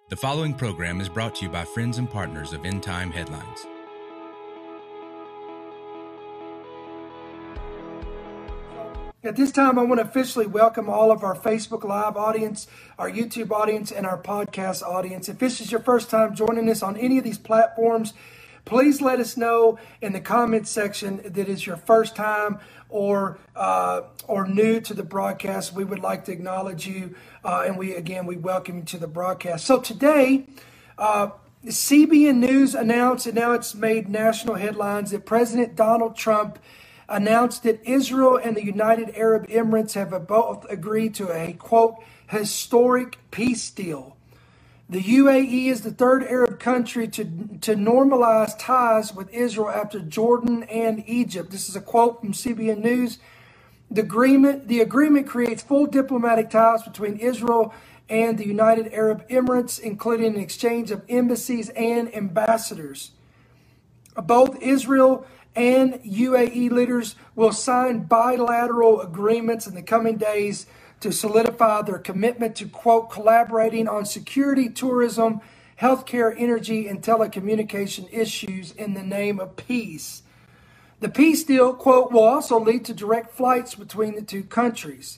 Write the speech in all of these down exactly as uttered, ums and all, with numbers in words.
The following program is brought to you by friends and partners of End Time Headlines. At this time, I want to officially welcome all of our Facebook Live audience, our YouTube audience, and our podcast audience. If this is your first time joining us on any of these platforms, please let us know in the comments section that it's your first time or uh, or new to the broadcast. We would like to acknowledge you, uh, and we again we welcome you to the broadcast. So today, uh, C B N News announced, and now it's made national headlines, that President Donald Trump announced that Israel and the United Arab Emirates have both agreed to a, quote, historic peace deal. The U A E is the third Arab country to, to normalize ties with Israel after Jordan and Egypt. This is a quote from C B N News. The agreement, the agreement creates full diplomatic ties between Israel and the United Arab Emirates, including an exchange of embassies and ambassadors. Both Israel and U A E leaders will sign bilateral agreements in the coming days to solidify their commitment to, quote, collaborating on security, tourism, healthcare, energy, and telecommunication issues in the name of peace. The peace deal, quote, will also lead to direct flights between the two countries.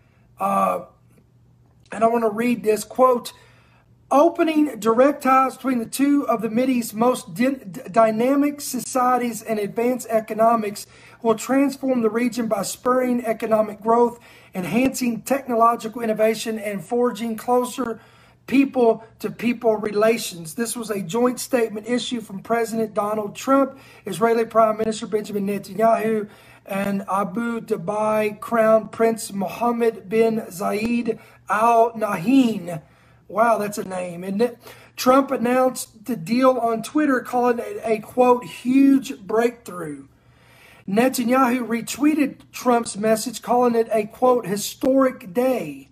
Uh, and I want to read this, quote, opening direct ties between the two of the Mideast's most di- dynamic societies and advanced economics will transform the region by spurring economic growth, enhancing technological innovation, and forging closer people-to-people relations. This was a joint statement issued from President Donald Trump, Israeli Prime Minister Benjamin Netanyahu, and Abu Dhabi Crown Prince Mohammed bin Zayed Al Nahyan. Wow, that's a name, isn't it? Trump announced the deal on Twitter, calling it a, quote, huge breakthrough. Netanyahu retweeted Trump's message, calling it a, quote, historic day.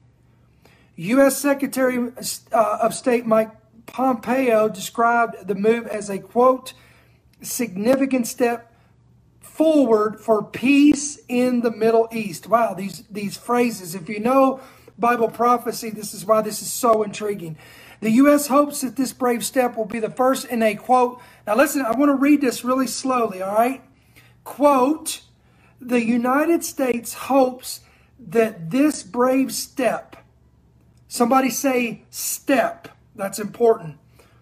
U S Secretary uh, of State Mike Pompeo described the move as a, quote, significant step forward for peace in the Middle East. Wow, these, these phrases, if you know Bible prophecy, this is why this is so intriguing. The U S hopes that this brave step will be the first in a, quote, now listen, I want to read this really slowly, all right? Quote, the United States hopes that this brave step, somebody say step, that's important,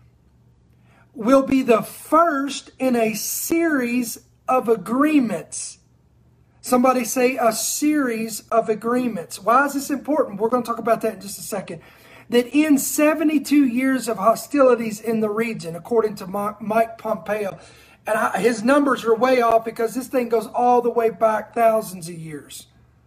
will be the first in a series of agreements. Somebody say a series of agreements. Why is this important? We're going to talk about that in just a second. That in seventy-two years of hostilities in the region, according to Mike Pompeo. And I, his numbers are way off because this thing goes all the way back thousands of years.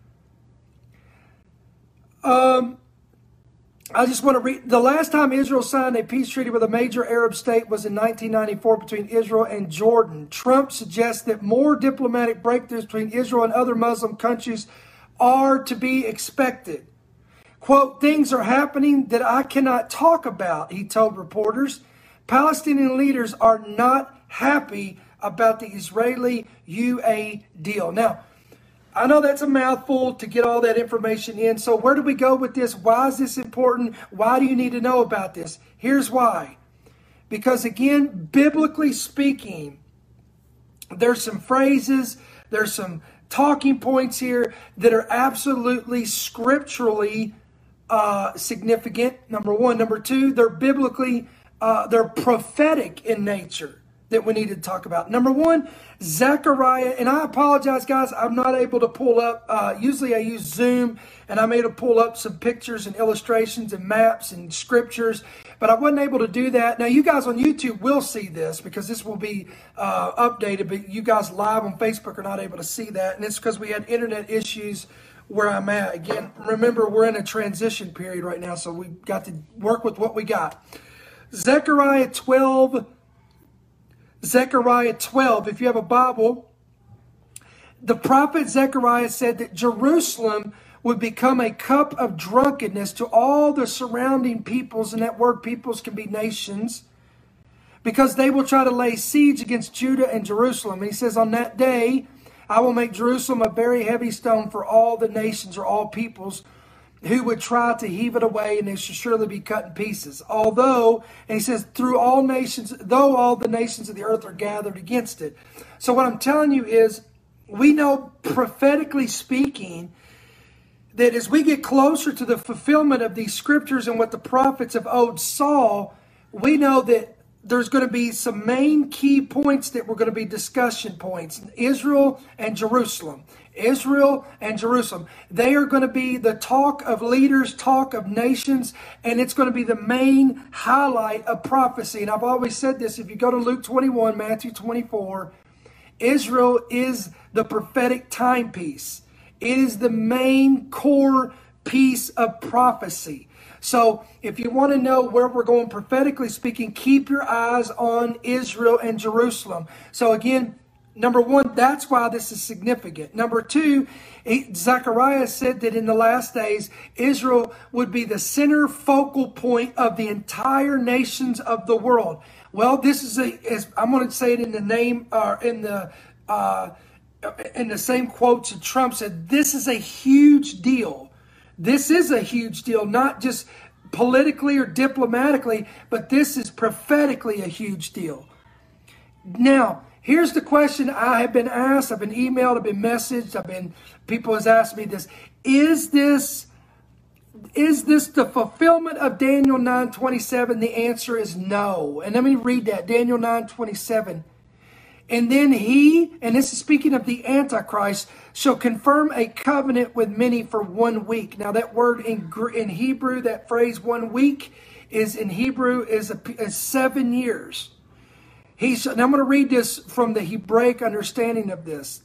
Um, I just want to read. The last time Israel signed a peace treaty with a major Arab state was in nineteen ninety-four between Israel and Jordan. Trump suggests that more diplomatic breakthroughs between Israel and other Muslim countries are to be expected. Quote, things are happening that I cannot talk about, he told reporters. Palestinian leaders are not happy about the Israeli-U A deal. Now, I know that's a mouthful to get all that information in. So where do we go with this? Why is this important? Why do you need to know about this? Here's why. Because again, biblically speaking, there's some phrases, there's some talking points here that are absolutely scripturally uh, significant. Number one. Number two, they're biblically, uh, they're prophetic in nature that we need to talk about. Number one, Zechariah, and I apologize, guys, I'm not able to pull up. Uh, usually I use Zoom, and I'm able to pull up some pictures and illustrations and maps and scriptures, but I wasn't able to do that. Now, you guys on YouTube will see this because this will be uh, updated, but you guys live on Facebook are not able to see that, and it's because we had internet issues where I'm at. Again, remember, we're in a transition period right now, so we've got to work with what we got. Zechariah twelve, Zechariah twelve, if you have a Bible, the prophet Zechariah said that Jerusalem would become a cup of drunkenness to all the surrounding peoples, and that word peoples can be nations, because they will try to lay siege against Judah and Jerusalem. And he says, on that day, I will make Jerusalem a very heavy stone for all the nations or all peoples. who would try to heave it away, and it should surely be cut in pieces. Although, and he says, through all nations, though all the nations of the earth are gathered against it. So what I'm telling you is, we know prophetically speaking, that as we get closer to the fulfillment of these scriptures and what the prophets of old saw, we know that there's going to be some main key points that were going to be discussion points. Israel and Jerusalem. Israel and Jerusalem. They are going to be the talk of leaders, talk of nations, and it's going to be the main highlight of prophecy. And I've always said this, if you go to Luke twenty-one, Matthew twenty-four, Israel is the prophetic timepiece. It is the main core piece of prophecy. So if you want to know where we're going prophetically speaking, keep your eyes on Israel and Jerusalem. So again, number one, that's why this is significant. Number two, Zechariah said that in the last days, Israel would be the center focal point of the entire nations of the world. Well, this is a, is, I'm going to say it in the name, or uh, in the, uh, in the same quotes that Trump said, this is a huge deal. This is a huge deal, not just politically or diplomatically, but this is prophetically a huge deal. Now, here's the question I have been asked, I've been emailed, I've been messaged, I've been, people has asked me this. Is this, is this the fulfillment of Daniel nine twenty-seven? The answer is no. And let me read that, Daniel nine twenty-seven. And then he, and this is speaking of the Antichrist, shall confirm a covenant with many for one week. Now that word in in Hebrew, that phrase one week, is in Hebrew is, a, is seven years. He's, and I'm going to read this from the Hebraic understanding of this.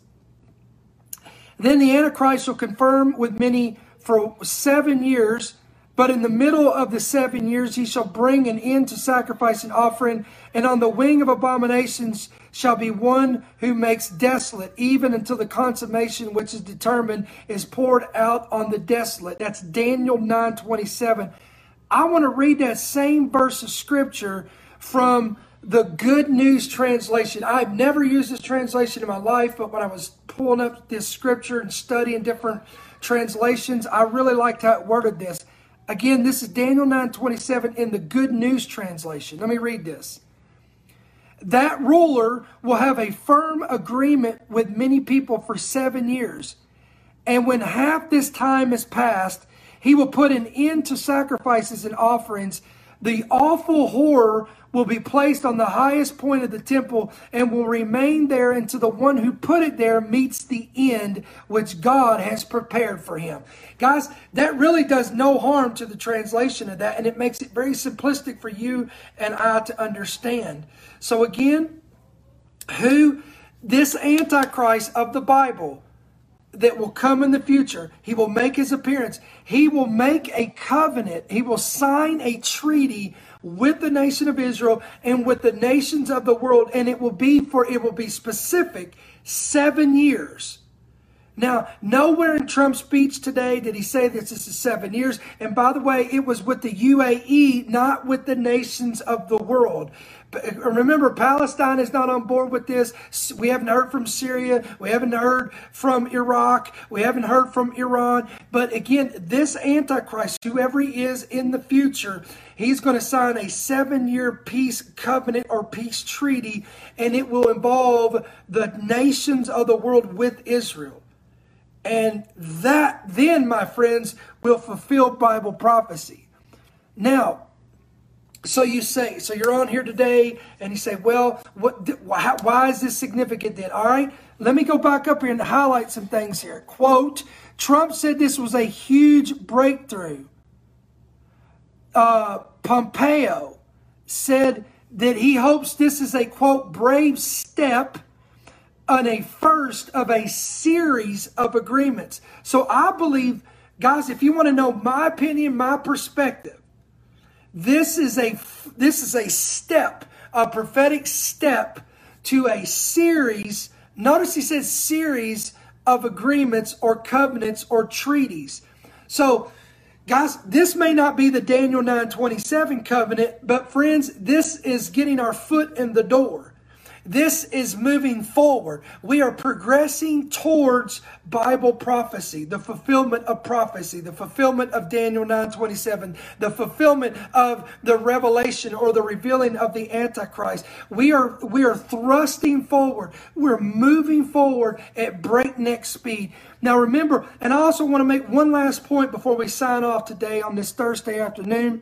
Then the Antichrist shall confirm with many for seven years, but in the middle of the seven years he shall bring an end to sacrifice and offering, and on the wing of abominations shall be one who makes desolate, even until the consummation which is determined is poured out on the desolate. That's Daniel nine twenty-seven. I want to read that same verse of scripture from the Good News translation. I've never used this translation in my life, but when I was pulling up this scripture and studying different translations, I really liked how it worded this. Again, this is Daniel nine twenty-seven in the Good News translation. Let me read this. That ruler will have a firm agreement with many people for seven years. And when half this time is passed, he will put an end to sacrifices and offerings. The awful horror will be placed on the highest point of the temple and will remain there until the one who put it there meets the end which God has prepared for him. Guys, that really does no harm to the translation of that, and it makes it very simplistic for you and I to understand. So again, who this Antichrist of the Bible that will come in the future, he will make his appearance. He will make a covenant. He will sign a treaty with the nation of Israel and with the nations of the world. And it will be for, it will be specific, seven years. Now, nowhere in Trump's speech today did he say this is seven years. And by the way, it was with the U A E, not with the nations of the world. But remember, Palestine is not on board with this. We haven't heard from Syria. We haven't heard from Iraq. We haven't heard from Iran. But again, this Antichrist, whoever he is in the future, he's going to sign a seven-year peace covenant or peace treaty, and it will involve the nations of the world with Israel. And that then, my friends, will fulfill Bible prophecy. Now, so you say, so you're on here today and you say, well, what, why, why is this significant then? All right, let me go back up here and highlight some things here. Quote, Trump said this was a huge breakthrough. Uh, Pompeo said that he hopes this is a, quote, brave step on a first of a series of agreements. So I believe, guys, if you want to know my opinion, my perspective, this is a this is a step, a prophetic step to a series. Notice he says series of agreements or covenants or treaties. So, guys, this may not be the Daniel nine twenty-seven covenant, but friends, this is getting our foot in the door. This is moving forward. We are progressing towards Bible prophecy, the fulfillment of prophecy, the fulfillment of Daniel nine twenty-seven, the fulfillment of the revelation or the revealing of the Antichrist. We are, we are thrusting forward. We're moving forward at breakneck speed. Now remember, and I also want to make one last point before we sign off today on this Thursday afternoon.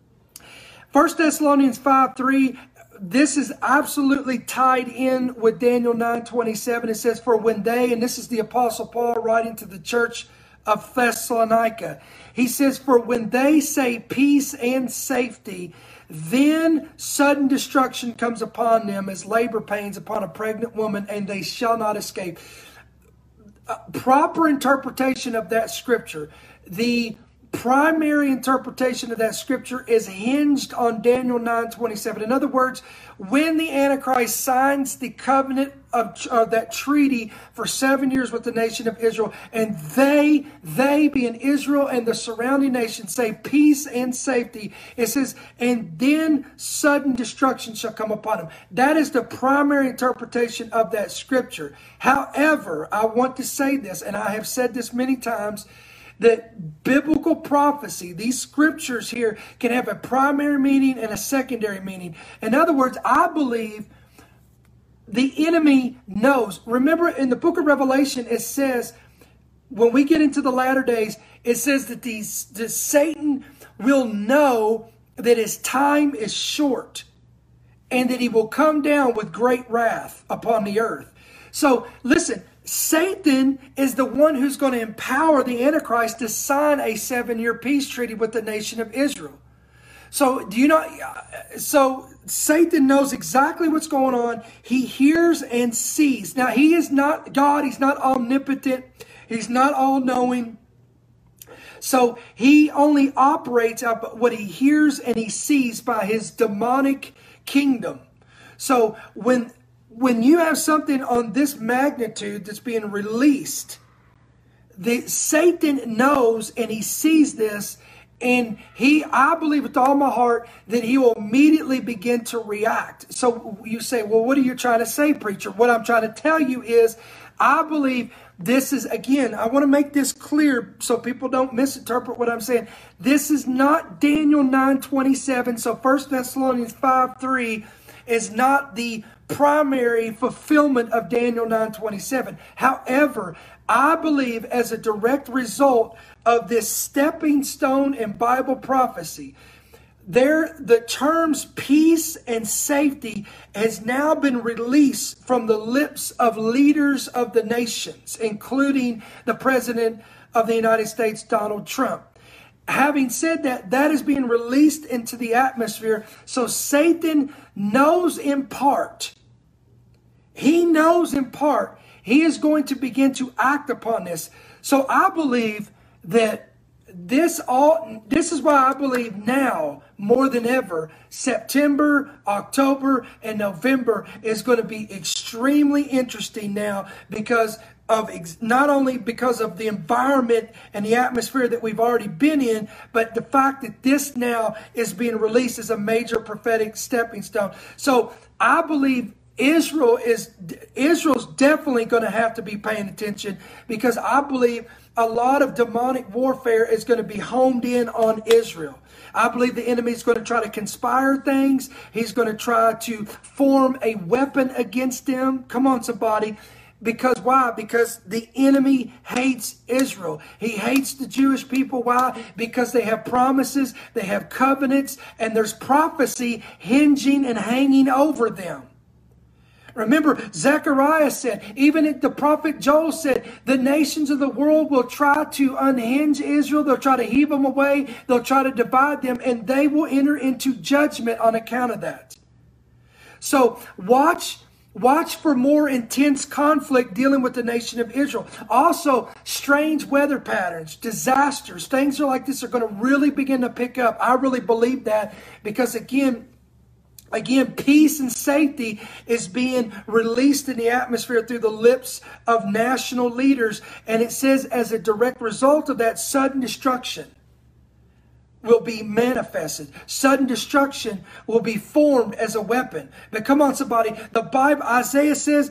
First Thessalonians five three, this is absolutely tied in with Daniel nine twenty-seven. It says, for when they, and this is the Apostle Paul writing to the church of Thessalonica. He says, for when they say peace and safety, then sudden destruction comes upon them as labor pains upon a pregnant woman, and they shall not escape. Uh, proper interpretation of that scripture, the primary interpretation of that scripture is hinged on Daniel nine twenty-seven. In other words, when the Antichrist signs the covenant of uh, that treaty for seven years with the nation of Israel, and they, they being Israel and the surrounding nations, say peace and safety, it says, and then sudden destruction shall come upon them. That is the primary interpretation of that scripture. However, I want to say this, and I have said this many times, that biblical prophecy, these scriptures here, can have a primary meaning and a secondary meaning. In other words, I believe the enemy knows. Remember in the book of Revelation, it says, when we get into the latter days, it says that these, that Satan will know that his time is short and that he will come down with great wrath upon the earth. So listen, Satan is the one who's going to empower the Antichrist to sign a seven-year peace treaty with the nation of Israel. So do you know? So Satan knows exactly what's going on. He hears and sees. Now he is not God. He's not omnipotent. He's not all-knowing. So he only operates out what he hears and he sees by his demonic kingdom. So when When you have something on this magnitude that's being released, the Satan knows and he sees this, and he, I believe with all my heart that he will immediately begin to react. So you say, well, what are you trying to say, preacher? What I'm trying to tell you is, I believe this is, again, I want to make this clear so people don't misinterpret what I'm saying. This is not Daniel nine twenty-seven. So First Thessalonians five three is not the primary fulfillment of Daniel nine twenty-seven. However, I believe as a direct result of this stepping stone in Bible prophecy, there the terms peace and safety has now been released from the lips of leaders of the nations, including the President of the United States, Donald Trump. Having said that, that is being released into the atmosphere. So Satan knows in part. He knows in part. He is going to begin to act upon this. So I believe that this all, this is why I believe now more than ever, September, October, and November is going to be extremely interesting now because of ex- not only because of the environment and the atmosphere that we've already been in, but the fact that this now is being released as a major prophetic stepping stone. So I believe Israel is Israel's definitely going to have to be paying attention, because I believe a lot of demonic warfare is going to be homed in on Israel. I believe the enemy is going to try to conspire things. He's going to try to form a weapon against them. Come on, somebody. Because why? Because the enemy hates Israel. He hates the Jewish people. Why? Because they have promises, they have covenants, and there's prophecy hinging and hanging over them. Remember, Zechariah said, even the prophet Joel said, the nations of the world will try to unhinge Israel. They'll try to heave them away. They'll try to divide them, and they will enter into judgment on account of that. So watch, watch for more intense conflict dealing with the nation of Israel. Also, strange weather patterns, disasters, things are like this are going to really begin to pick up. I really believe that because, again, Again, peace and safety is being released in the atmosphere through the lips of national leaders. And it says as a direct result of that, sudden destruction will be manifested. Sudden destruction will be formed as a weapon. But come on, somebody. The Bible, Isaiah says,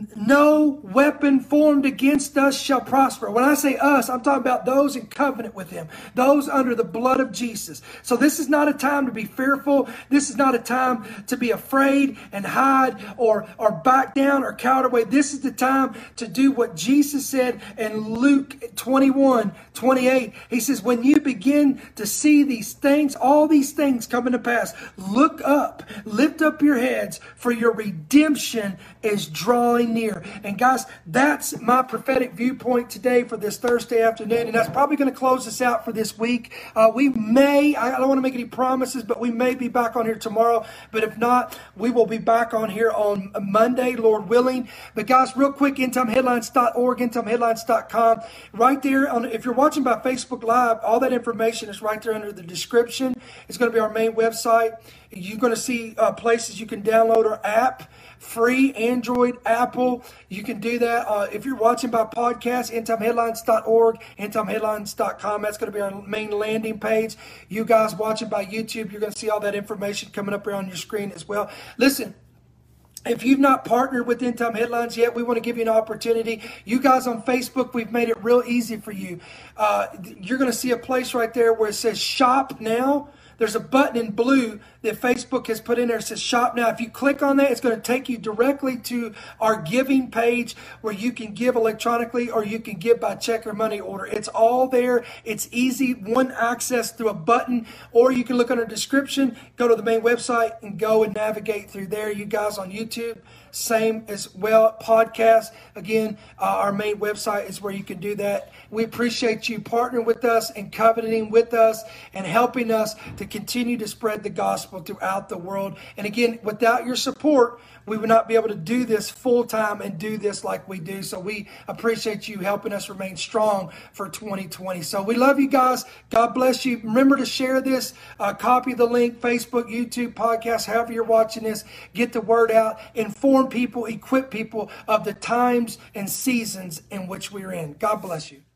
no weapon formed against us shall prosper. When I say us, I'm talking about those in covenant with him, those under the blood of Jesus. So this is not a time to be fearful. This is not a time to be afraid and hide or, or back down or cower away. This is the time to do what Jesus said in Luke twenty-one, twenty-eight. He says, when you begin to see these things, all these things coming to pass, look up, lift up your heads, for your redemption is drawing near. And guys, that's my prophetic viewpoint today for this Thursday afternoon. And that's probably going to close us out for this week. Uh, we may, I don't want to make any promises, but we may be back on here tomorrow. But if not, we will be back on here on Monday, Lord willing. But guys, real quick, endtime headlines dot org, endtime headlines dot com. Right there, on, if you're watching by Facebook Live, all that information is right there under the description. It's going to be our main website. You're going to see uh, places you can download our app. Free, Android, Apple. You can do that. Uh, if you're watching by podcast, endtime headlines dot org, endtime headlines dot com. That's going to be our main landing page. You guys watching by YouTube, you're going to see all that information coming up here on your screen as well. Listen, if you've not partnered with End Time Headlines yet, we want to give you an opportunity. You guys on Facebook, we've made it real easy for you. Uh, you're going to see a place right there where it says Shop Now. There's a button in blue that Facebook has put in there that says Shop Now. If you click on that, it's going to take you directly to our giving page where you can give electronically or you can give by check or money order. It's all there. It's easy. One access through a button, or you can look under description, go to the main website and go and navigate through there. You guys on YouTube, same as well. Podcast, again, uh, our main website is where you can do that. We appreciate you partnering with us and covenanting with us and helping us to continue to spread the gospel throughout the world. And again, without your support, we would not be able to do this full time and do this like we do. So we appreciate you helping us remain strong for twenty twenty. So we love you guys. God bless you. Remember to share this, uh, copy the link, Facebook, YouTube, podcast, however you're watching this. Get the word out. Inform people, equip people of the times and seasons in which we're in. God bless you.